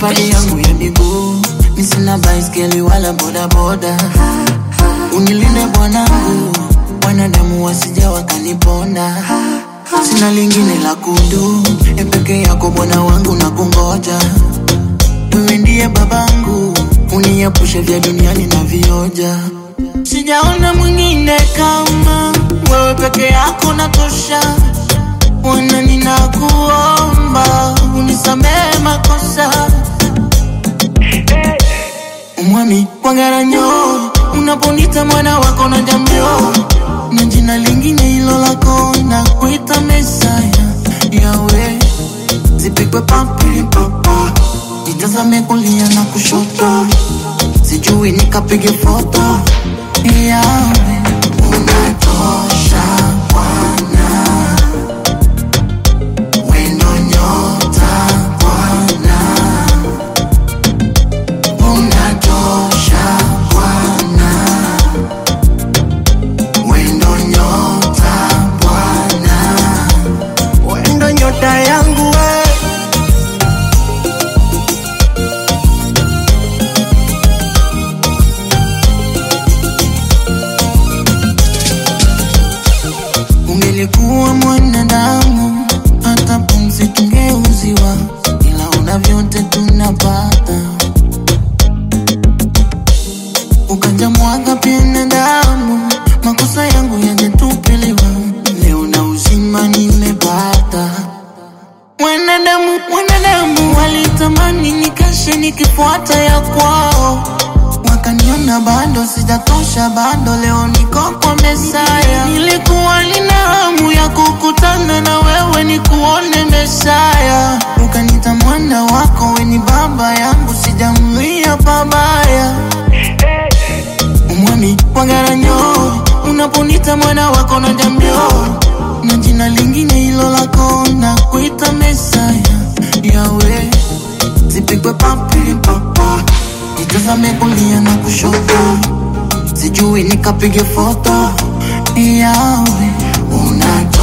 safari yangu ya miguu, nisina baiskeli wala boda boda. Unilinde bwanangu, wanadamu wasija wakaniponda. Sina lingine la kudu, peke yako bwana wangu na kungoja. Wewe ndiye babangu, uniepushe vya duniani na vioja. Sijaona mwingine kama wewe, peke yako natosha. Wana ninakuomba, unisamehe makosa. Umwami kwa garanyo, unaponita mwana wako na jambio. Na jina lingine hilo lako, na kuita Mesaya Yahweh. Zipigwe pampiri papa, nitazame kulia na kushoto. Sijui nikapige foto. Yahweh, unatosha Bwana. Wendo nyota Bwana. Unatosha Bwana. Wendo nyota Bwana. Wendo nyota yangu we. Ungelikuwa mwanadamu, hata pumzi tungeuziwa. Ila una vyote tunapata. Ukanja mwaga pia na damu, makosa yangu yangetupiliwa. Leo na uzima nimepata. Wanadamu walitamani nikeshe nikifuata ya kwao. Wakaniona bado sijatosha, bado leo niko kwa Mesaya. Nilikuwa nina hamu ya kukutana na wewe, nikuone Mesaya. Ukanita mwana wako, we ni baba yangu, sijamlia babaya. Umwami kwa garanyo, unaponita mwana wako na jambio. Na jina lingine hilo lako, na kuita Mesaya Yahweh. Zipigwe pampiri papa, nitazame kulia na kushoto. Sijui nikapige foto. Yahweh, unatosha.